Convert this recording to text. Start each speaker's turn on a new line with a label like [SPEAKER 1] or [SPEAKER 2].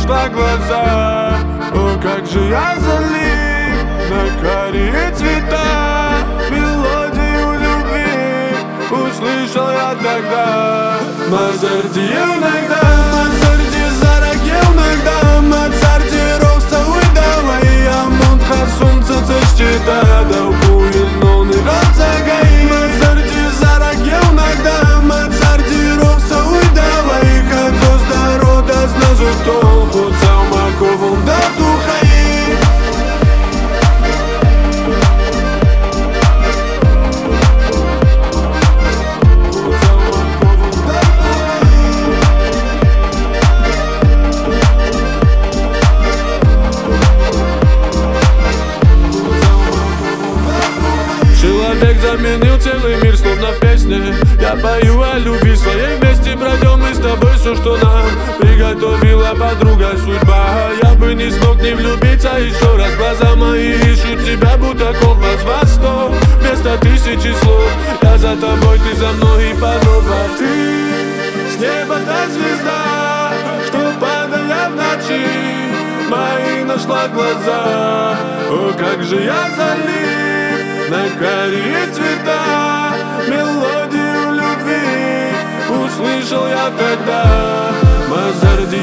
[SPEAKER 1] нашла глаза. О, как же я залип на карие цвета. Мелодию любви услышал я тогда. Мазарди иногда, Мазарди зарак иногда, Мазарди роса уйдава, я мунтха сумца цещита, да укуин и розагай. Мазарди зарак иногда, Мазарди роса уйдава, и как звезда рода зназу толку, цалмаковым да тухай. Человек заменил целый мир, словно в песне. Я пою о любви своей, вместе пройдем мы с тобой все, что нам приготовила подруга судьба. Я бы не смог не влюбиться еще раз. Глаза мои ищут тебя, будто компас во 100 вместо 1000 слов. Я за тобой, ты за мной и по-новому. Ты с неба та звезда, что падая в ночи мои нашла глаза. О, как же я залип на карие цвета. Мелодию любви услышал я тогда. Мазарди